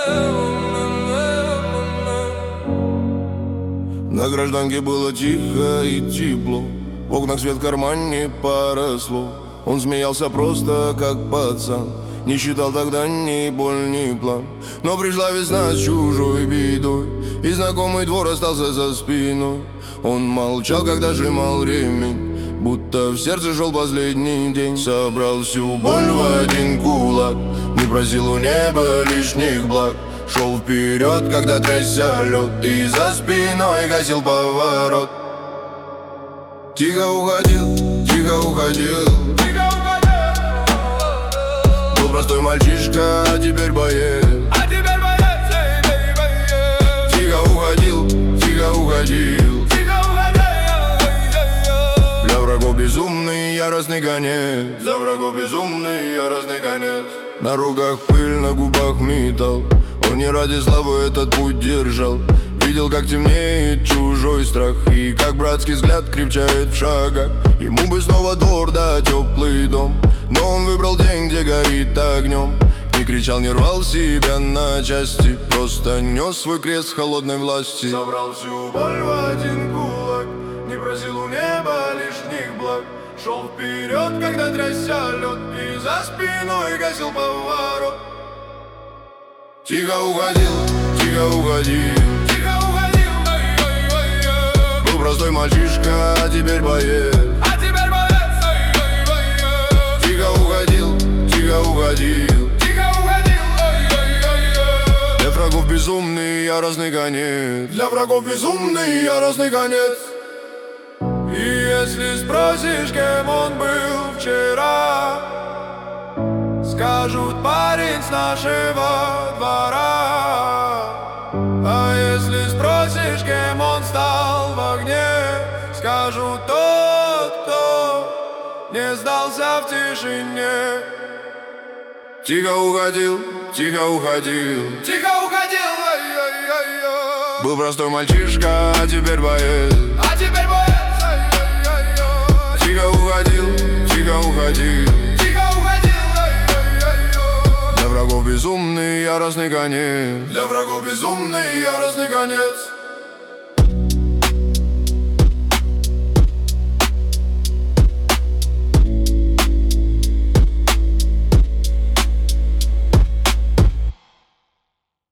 На гражданке было тихо и тепло, в окнах свет в кармане поросло. Он смеялся просто как пацан, не считал тогда ни боль, ни план. Но пришла весна с чужой бедой, и знакомый двор остался за спиной. Он молчал, когда сжимал ремень, будто в сердце шел последний день. Собрал всю боль в один кулак, не просил у неба лишних благ. Шел вперед, когда трясся лед, и за спиной гасил поворот. Тихо уходил, тихо уходил. Был простой мальчишка, а теперь боец. Тихо уходил, тихо уходил. Для врагов безумный яростный конец. Для врагов безумный яростный конец. На руках пыль, на губах металл. Он не ради славы этот путь держал. Видел, как темнеет чужой страх, и как братский взгляд крепчает в шагах. Ему бы снова двор да теплый дом, но он выбрал день, где горит огнем. Не кричал, не рвал себя на части, просто нес свой крест в холодной власти. Собрал всю боль в один кулак, не просил у неба лишних благ. Шел вперед, когда трясся лед, и за спиной гасил поворот. Тихо уходил, тихо уходил. Был простой мальчишка, а теперь боец. Тихо уходил, тихо уходил. Для врагов безумный яростный конец. Для врагов безумный яростный конец. И если спросишь, кем он был вчера, скажут: парень с нашего двора. А если спросишь, кем он стал в огне, скажут: тот, кто не сдался в тишине. Тихо уходил, тихо уходил. Тихо уходил, ай-яй-яй-яй. Был простой мальчишка, а теперь боец. А теперь боец, ай-яй-яй-яй. Тихо уходил, тихо уходил. Для врагов безумный яростный конец. Для врагов безумный яростный конец.